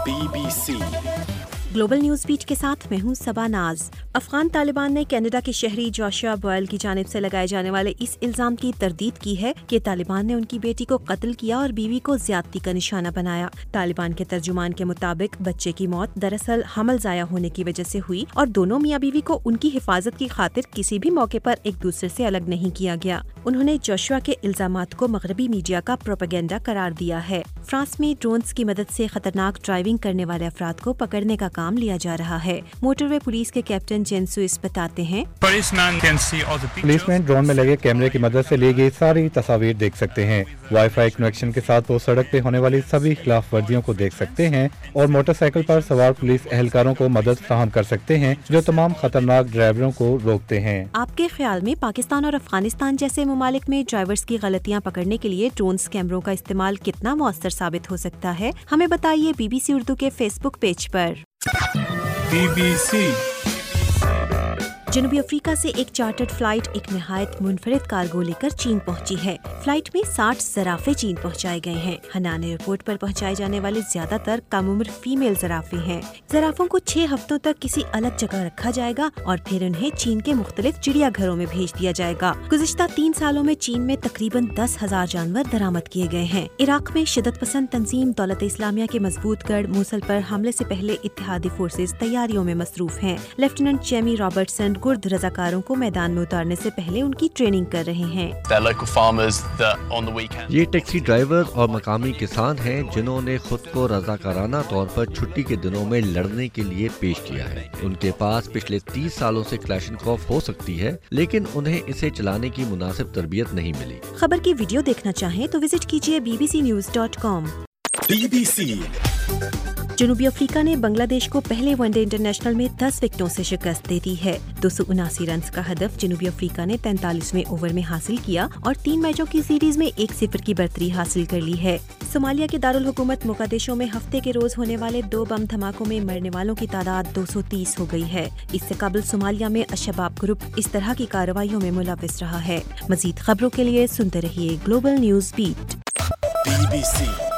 BBC global news beat के साथ मैं हूं सबा नाज। अफगान तालिबान ने कनाडा के शहरी जोशुआ बॉयल की जानिब से लगाए जाने वाले इस इल्जाम की तरदीद की है कि तालिबान ने उनकी बेटी को कत्ल किया और बीवी को ज्यादती का निशाना बनाया। तालिबान के तर्जुमान के मुताबिक बच्चे की मौत दरअसल हमल जाया होने की वजह से हुई और दोनों मियाँ बीवी को उनकी हिफाजत की खातिर किसी भी मौके पर एक दूसरे से अलग नहीं किया गया। उन्होंने जोशुआ के इल्जामात को मगरबी मीडिया का प्रोपेगेंडा करार दिया है। फ्रांस में ड्रोन्स की मदद से खतरनाक ड्राइविंग करने वाले अफराद को पकड़ने का काम लिया जा रहा है। मोटरवे पुलिस के कैप्टन जेन सुइस बताते हैं, पुलिसमैन ड्रोन में लगे कैमरे की मदद से ली गई सारी तस्वीर देख सकते हैं। वाईफाई कनेक्शन के साथ वो सड़क पे होने वाली सभी खिलाफ वर्जियों को देख सकते हैं और मोटरसाइकिल पर सवार पुलिस एहलकारों को मदद फराहम कर सकते हैं जो तमाम खतरनाक ड्राइवरों को रोकते हैं। आपके ख्याल में पाकिस्तान और अफगानिस्तान जैसे ममालिक में ड्राइवर्स की गलतियां पकड़ने के लिए ड्रोन्स कैमरों का इस्तेमाल कितना मौसर साबित हो सकता है? हमें बताइए BBC उर्दू के फेसबुक पेज पर। BBC जनूबी अफ्रीका से एक चार्टर्ड फ्लाइट एक निहायत मुनफरिद कार्गो लेकर चीन पहुंची है। फ्लाइट में 60 ज़राफ़े चीन पहुंचाए गए हैं। हनान एयरपोर्ट पर पहुंचाए जाने वाले ज्यादातर कम उम्र फीमेल ज़राफ़े हैं। ज़राफ़ों को 6 हफ्तों तक किसी अलग जगह रखा जाएगा और फिर उन्हें चीन के मुख्तलिफ चिड़ियाघरों में भेज दिया जाएगा। गुज़िश्ता 3 सालों में चीन में तकरीबन 10,000 जानवर दरामद किए गए हैं। इराक में शिद्दत पसंद तंजीम दौलत इस्लामिया के मजबूत गढ़ मूसल पर हमले से पहले इत्तेहादी फोर्सेज तैयारियों में मसरूफ हैं। लेफ्टिनेंट जेमी रॉबर्टसन कुर्द रज़ाकारों को मैदान में उतारने से पहले उनकी ट्रेनिंग कर रहे हैं। ये टैक्सी ड्राइवर और मकामी किसान हैं जिन्होंने खुद को रज़ाकाराना तौर पर छुट्टी के दिनों में लड़ने के लिए पेश किया है। उनके पास पिछले 30 सालों से क्लैशनकॉफ हो सकती है, लेकिन उन्हें इसे चलाने की मुनासिब तरबियत नहीं मिली। खबर की वीडियो देखना चाहें तो विजिट कीजिए bbcnews.com। BBC जनूबी अफ्रीका ने बांग्लादेश को पहले वनडे इंटरनेशनल में 10 विकेटों से शिकस्त दे दी है। 279 रन का हदफ जनूबी अफ्रीका ने 43वें ओवर में हासिल किया और 3 मैचों की सीरीज में 1-0 की बढ़तरी हासिल कर ली है। सोमालिया के दारुल हुकूमत मोगादिशो में हफ्ते के रोज होने वाले 2 बम धमाकों में मरने वालों की तादाद 230 हो गई है। इससे कबल सोमालिया में अशबाब ग्रुप इस तरह की कार्रवाइयों में मुलविस रहा है। मजीद खबरों के लिए सुनते रहिए ग्लोबल न्यूज़ बीट। BBC